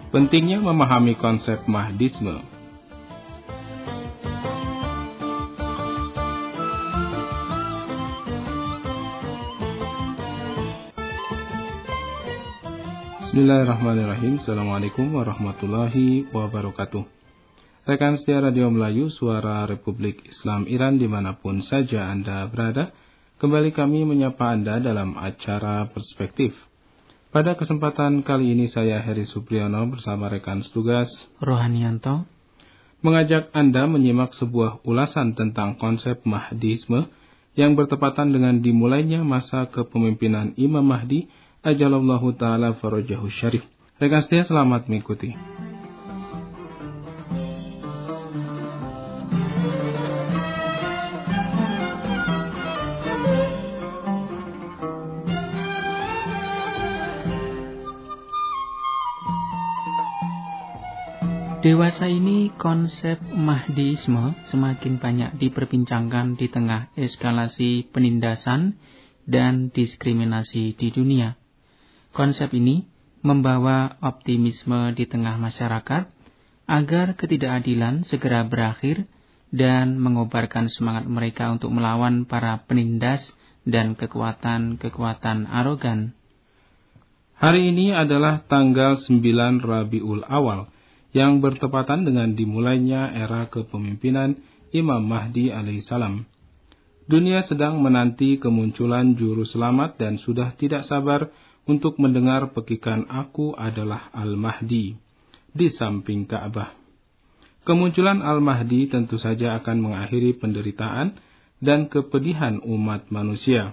Pentingnya memahami konsep Mahdisme. Bismillahirrahmanirrahim. Assalamualaikum warahmatullahi wabarakatuh. Rekan setia Radio Melayu, Suara Republik Islam Iran dimanapun saja Anda berada, kembali kami menyapa Anda dalam acara Perspektif. Pada kesempatan kali ini saya Heri Supriyono bersama rekan setugas Rohanianto mengajak Anda menyimak sebuah ulasan tentang konsep Mahdisme yang bertepatan dengan dimulainya masa kepemimpinan Imam Mahdi Ajalallahu ta'ala farajahu syarif. Rekan setia, selamat mengikuti. Dewasa ini konsep Mahdisme semakin banyak diperbincangkan di tengah eskalasi penindasan dan diskriminasi di dunia. Konsep ini membawa optimisme di tengah masyarakat agar ketidakadilan segera berakhir dan mengobarkan semangat mereka untuk melawan para penindas dan kekuatan-kekuatan arogan. Hari ini adalah tanggal 9 Rabiul Awal yang bertepatan dengan dimulainya era kepemimpinan Imam Mahdi alaihissalam. Dunia sedang menanti kemunculan juru selamat dan sudah tidak sabar untuk mendengar pekikan "Aku adalah Al-Mahdi" di samping Ka'bah. Kemunculan Al-Mahdi tentu saja akan mengakhiri penderitaan dan kepedihan umat manusia.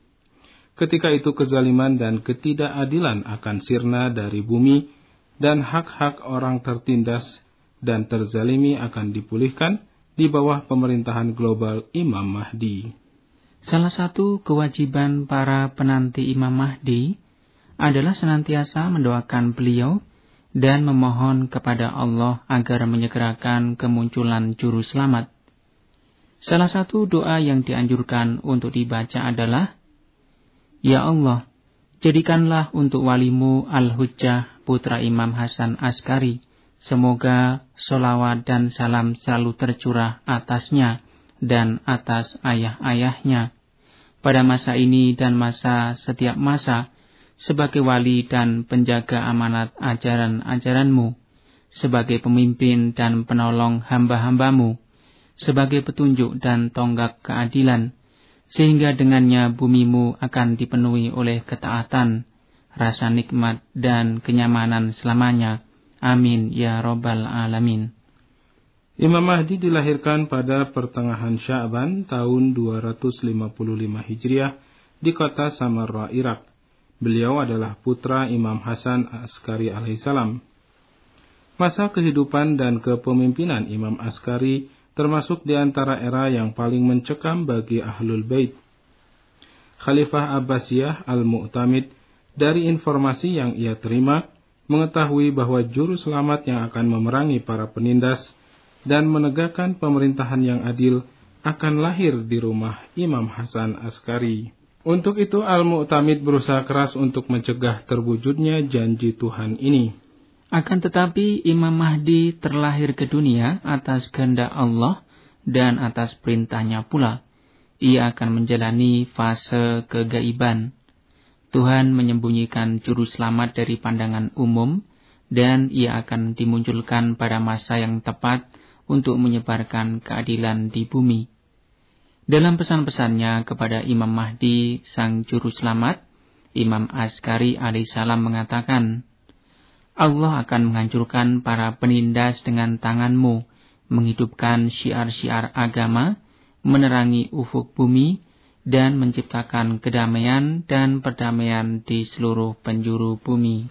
Ketika itu kezaliman dan ketidakadilan akan sirna dari bumi dan hak-hak orang tertindas dan terzalimi akan dipulihkan di bawah pemerintahan global Imam Mahdi. Salah satu kewajiban para penanti Imam Mahdi adalah senantiasa mendoakan beliau dan memohon kepada Allah agar menyegerakan kemunculan juru selamat. Salah satu doa yang dianjurkan untuk dibaca adalah, "Ya Allah, jadikanlah untuk walimu Al-Hujjah putra Imam Hasan Askari, semoga sholawat dan salam selalu tercurah atasnya dan atas ayah-ayahnya pada masa ini dan masa setiap masa, sebagai wali dan penjaga amanat ajaran-ajaranmu, sebagai pemimpin dan penolong hamba-hambamu, sebagai petunjuk dan tonggak keadilan, sehingga dengannya bumimu akan dipenuhi oleh ketaatan, rasa nikmat dan kenyamanan selamanya. Amin ya Rabbal Alamin." Imam Mahdi dilahirkan pada pertengahan Sya'ban tahun 255 Hijriah di kota Samarra, Irak. Beliau adalah putra Imam Hasan Askari alaihissalam. Masa kehidupan dan kepemimpinan Imam Askari termasuk di antara era yang paling mencekam bagi Ahlul Bait. Khalifah Abbasiyah Al-Mu'tamid dari informasi yang ia terima mengetahui bahwa juru selamat yang akan memerangi para penindas dan menegakkan pemerintahan yang adil akan lahir di rumah Imam Hasan Askari. Untuk itu Al-Mu'tamid berusaha keras untuk mencegah terwujudnya janji Tuhan ini. Akan tetapi Imam Mahdi terlahir ke dunia atas kehendak Allah dan atas perintahnya pula. Ia akan menjalani fase kegaiban. Tuhan menyembunyikan juru selamat dari pandangan umum dan ia akan dimunculkan pada masa yang tepat untuk menyebarkan keadilan di bumi. Dalam pesan-pesannya kepada Imam Mahdi, sang juru selamat, Imam Askari alaihissalam mengatakan, "Allah akan menghancurkan para penindas dengan tanganmu, menghidupkan syiar-syiar agama, menerangi ufuk bumi, dan menciptakan kedamaian dan perdamaian di seluruh penjuru bumi."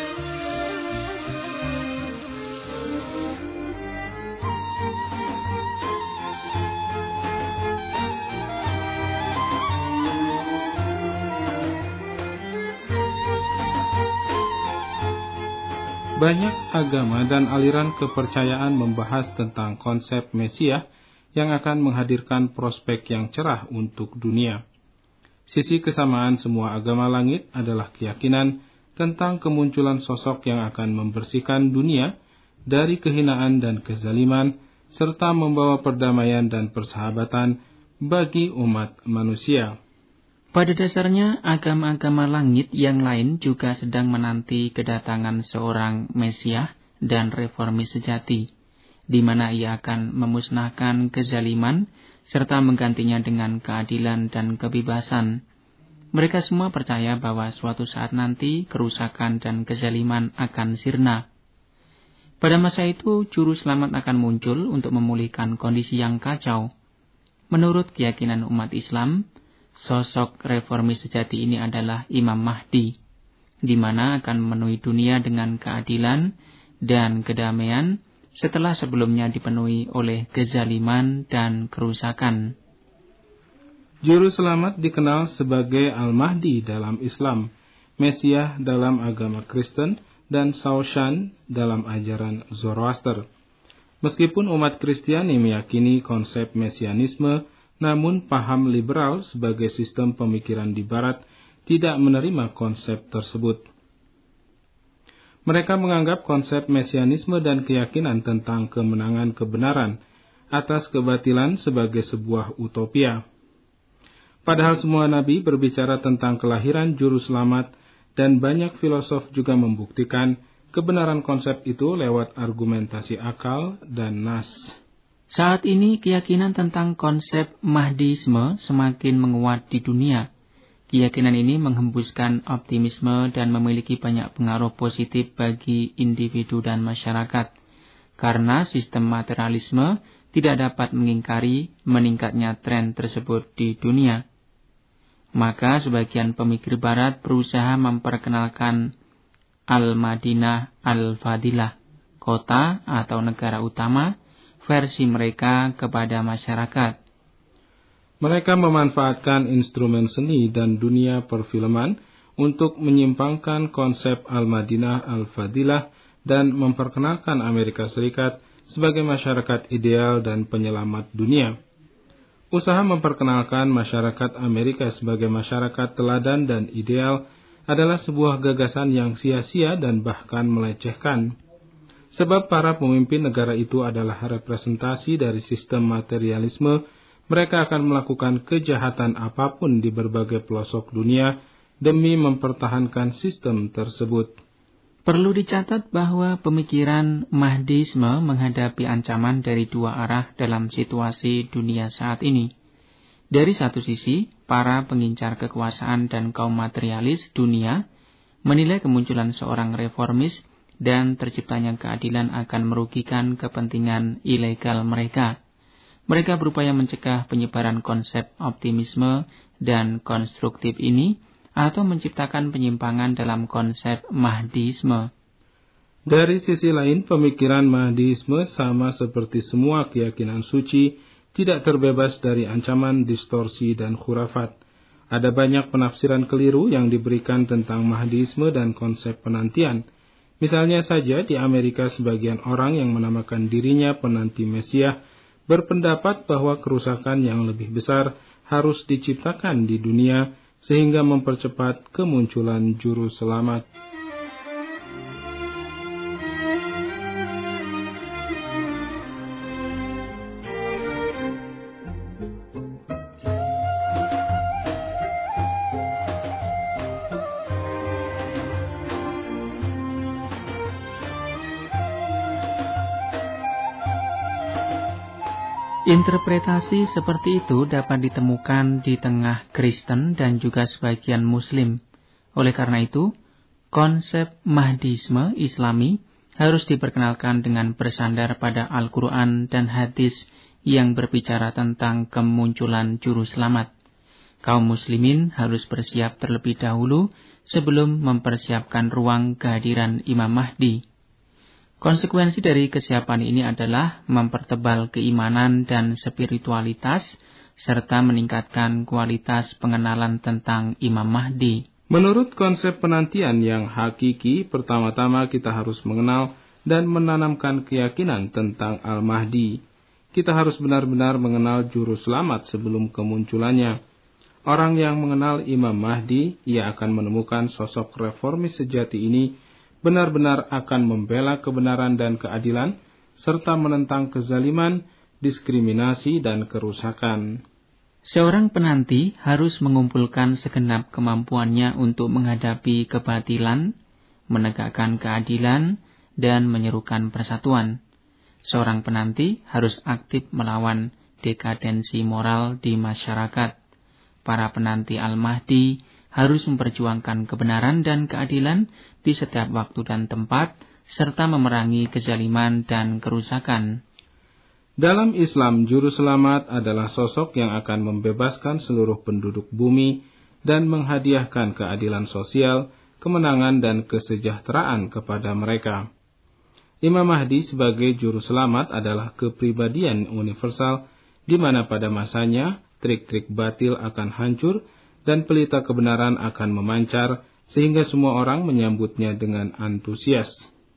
Banyak agama dan aliran kepercayaan membahas tentang konsep Mesias yang akan menghadirkan prospek yang cerah untuk dunia. Sisi kesamaan semua agama langit adalah keyakinan tentang kemunculan sosok yang akan membersihkan dunia dari kehinaan dan kezaliman, serta membawa perdamaian dan persahabatan bagi umat manusia. Pada dasarnya, agama-agama langit yang lain juga sedang menanti kedatangan seorang Mesias dan reformis sejati, di mana ia akan memusnahkan kezaliman serta menggantinya dengan keadilan dan kebebasan. Mereka semua percaya bahwa suatu saat nanti kerusakan dan kezaliman akan sirna. Pada masa itu, juru selamat akan muncul untuk memulihkan kondisi yang kacau. Menurut keyakinan umat Islam, sosok reformis sejati ini adalah Imam Mahdi, di mana akan memenuhi dunia dengan keadilan dan kedamaian setelah sebelumnya dipenuhi oleh kezaliman dan kerusakan. Juru selamat dikenal sebagai Al-Mahdi dalam Islam, Mesias dalam agama Kristen, dan Shawshan dalam ajaran Zoroaster. Meskipun umat Kristiani meyakini konsep mesianisme, namun paham liberal sebagai sistem pemikiran di Barat tidak menerima konsep tersebut. Mereka menganggap konsep mesianisme dan keyakinan tentang kemenangan kebenaran atas kebatilan sebagai sebuah utopia. Padahal semua nabi berbicara tentang kelahiran juru selamat, dan banyak filosof juga membuktikan kebenaran konsep itu lewat argumentasi akal dan nas. Saat ini keyakinan tentang konsep Mahdiisme semakin menguat di dunia. Keyakinan ini menghembuskan optimisme dan memiliki banyak pengaruh positif bagi individu dan masyarakat. Karena sistem materialisme tidak dapat mengingkari meningkatnya tren tersebut di dunia. Maka sebagian pemikir Barat berusaha memperkenalkan Al-Madinah Al-Fadilah, kota atau negara utama, versi mereka kepada masyarakat. Mereka memanfaatkan instrumen seni dan dunia perfilman untuk menyimpangkan konsep Al-Madinah Al-Fadilah dan memperkenalkan Amerika Serikat sebagai masyarakat ideal dan penyelamat dunia. Usaha memperkenalkan masyarakat Amerika sebagai masyarakat teladan dan ideal adalah sebuah gagasan yang sia-sia dan bahkan melecehkan. Sebab para pemimpin negara itu adalah representasi dari sistem materialisme, mereka akan melakukan kejahatan apapun di berbagai pelosok dunia demi mempertahankan sistem tersebut. Perlu dicatat bahwa pemikiran Mahdiisme menghadapi ancaman dari dua arah dalam situasi dunia saat ini. Dari satu sisi, para pengincar kekuasaan dan kaum materialis dunia menilai kemunculan seorang reformis dan terciptanya keadilan akan merugikan kepentingan ilegal mereka. Mereka berupaya mencegah penyebaran konsep optimisme dan konstruktif ini atau menciptakan penyimpangan dalam konsep Mahdiisme. Dari sisi lain, pemikiran Mahdiisme sama seperti semua keyakinan suci, tidak terbebas dari ancaman distorsi dan khurafat. Ada banyak penafsiran keliru yang diberikan tentang Mahdiisme dan konsep penantian. Misalnya saja di Amerika sebagian orang yang menamakan dirinya penanti Mesias berpendapat bahwa kerusakan yang lebih besar harus diciptakan di dunia sehingga mempercepat kemunculan juru selamat. Interpretasi seperti itu dapat ditemukan di tengah Kristen dan juga sebagian Muslim. Oleh karena itu, konsep Mahdiisme Islami harus diperkenalkan dengan bersandar pada Al-Quran dan hadis yang berbicara tentang kemunculan juru selamat. Kaum muslimin harus bersiap terlebih dahulu sebelum mempersiapkan ruang kehadiran Imam Mahdi. Konsekuensi dari kesiapan ini adalah mempertebal keimanan dan spiritualitas, serta meningkatkan kualitas pengenalan tentang Imam Mahdi. Menurut konsep penantian yang hakiki, pertama-tama kita harus mengenal dan menanamkan keyakinan tentang Al-Mahdi. Kita harus benar-benar mengenal juru selamat sebelum kemunculannya. Orang yang mengenal Imam Mahdi, ia akan menemukan sosok reformis sejati ini benar-benar akan membela kebenaran dan keadilan, serta menentang kezaliman, diskriminasi, dan kerusakan. Seorang penanti harus mengumpulkan segenap kemampuannya untuk menghadapi kebatilan, menegakkan keadilan, dan menyerukan persatuan. Seorang penanti harus aktif melawan dekadensi moral di masyarakat. Para penanti Al-Mahdi harus memperjuangkan kebenaran dan keadilan di setiap waktu dan tempat, serta memerangi kezaliman dan kerusakan. Dalam Islam, juru selamat adalah sosok yang akan membebaskan seluruh penduduk bumi dan menghadiahkan keadilan sosial, kemenangan, dan kesejahteraan kepada mereka. Imam Mahdi sebagai juru selamat adalah kepribadian universal, di mana pada masanya trik-trik batil akan hancur dan pelita kebenaran akan memancar, sehingga semua orang menyambutnya dengan antusias.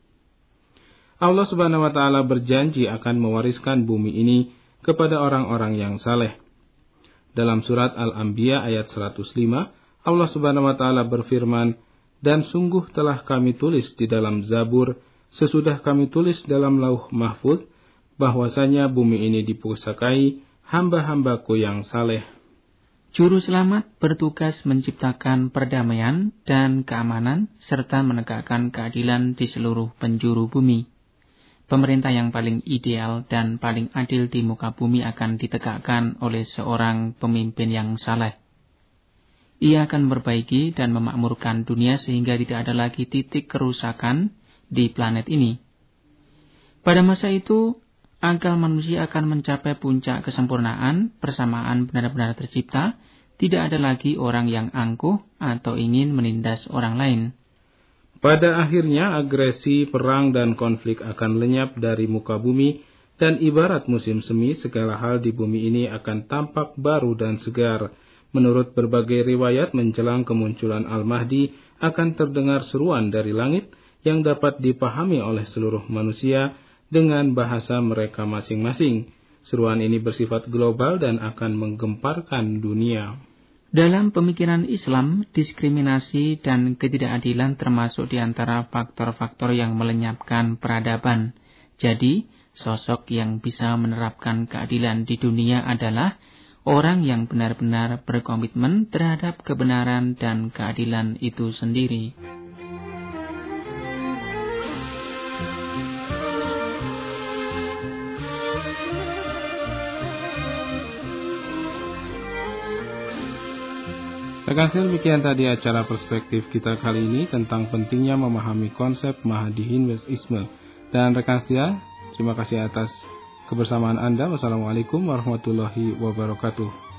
Allah Subhanahu wa Ta'ala berjanji akan mewariskan bumi ini kepada orang-orang yang saleh. Dalam surat Al-Anbiya ayat 105, Allah Subhanahu wa Ta'ala berfirman, "Dan sungguh telah kami tulis di dalam Zabur, sesudah kami tulis dalam Lauh Mahfuz, bahwasanya bumi ini dipusakai hamba-hambaku yang saleh." Juru selamat bertugas menciptakan perdamaian dan keamanan serta menegakkan keadilan di seluruh penjuru bumi. Pemerintah yang paling ideal dan paling adil di muka bumi akan ditegakkan oleh seorang pemimpin yang saleh. Ia akan memperbaiki dan memakmurkan dunia sehingga tidak ada lagi titik kerusakan di planet ini. Pada masa itu, akal manusia akan mencapai puncak kesempurnaan, persamaan benar-benar tercipta, tidak ada lagi orang yang angkuh atau ingin menindas orang lain. Pada akhirnya, agresi, perang, dan konflik akan lenyap dari muka bumi, dan ibarat musim semi, segala hal di bumi ini akan tampak baru dan segar. Menurut berbagai riwayat, menjelang kemunculan Al-Mahdi, akan terdengar seruan dari langit yang dapat dipahami oleh seluruh manusia dengan bahasa mereka masing-masing. Seruan ini bersifat global dan akan menggemparkan dunia. Dalam pemikiran Islam, diskriminasi dan ketidakadilan termasuk di antara faktor-faktor yang melenyapkan peradaban. Jadi, sosok yang bisa menerapkan keadilan di dunia adalah orang yang benar-benar berkomitmen terhadap kebenaran dan keadilan itu sendiri. Demikian tadi acara perspektif kita kali ini tentang pentingnya memahami konsep Mahdiyin Isme. Dan rekan setia, terima kasih atas kebersamaan Anda. Wassalamualaikum warahmatullahi wabarakatuh.